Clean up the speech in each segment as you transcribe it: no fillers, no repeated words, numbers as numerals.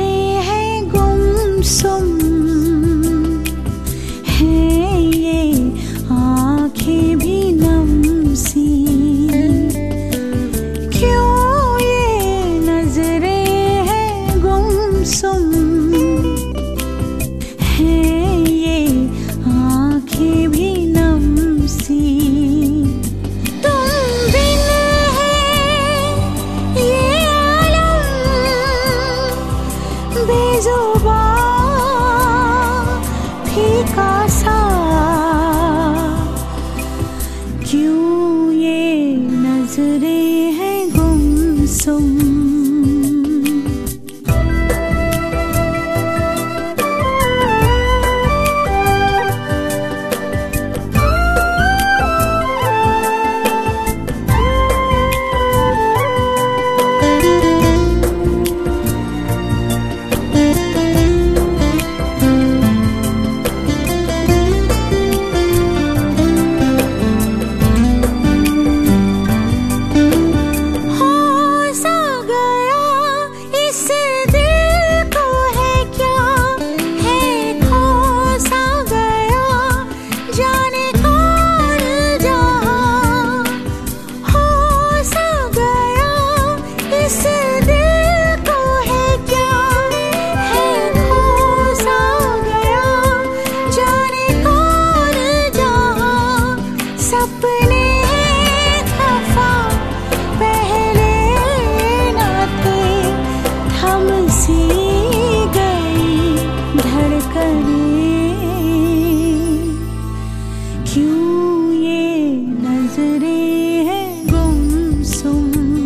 हैं गुमसुम हैं ये आँखें भी नम सी। क्यों ये नजरें हैं गुमसुम हैं ये आँखें भी नम सी। फीका सा क्यों ये नजरें हैं गुमसुम। क्यों ये नजरें हैं गुमसुम।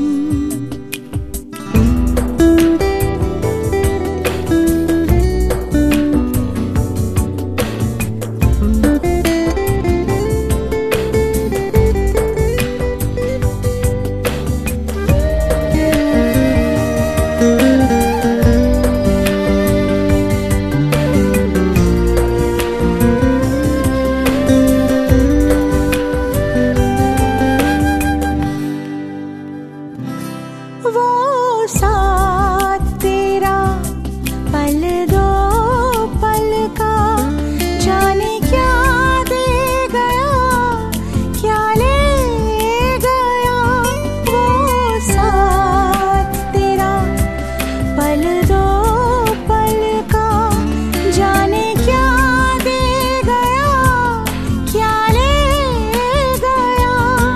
वो साथ तेरा पल दो पल का जाने क्या दे गया क्या ले गया। वो साथ तेरा पल दो पल का जाने क्या दे गया क्या ले गया।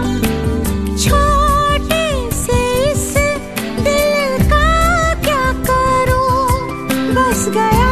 छोटे से इस दिल का क्या करूं बस गया।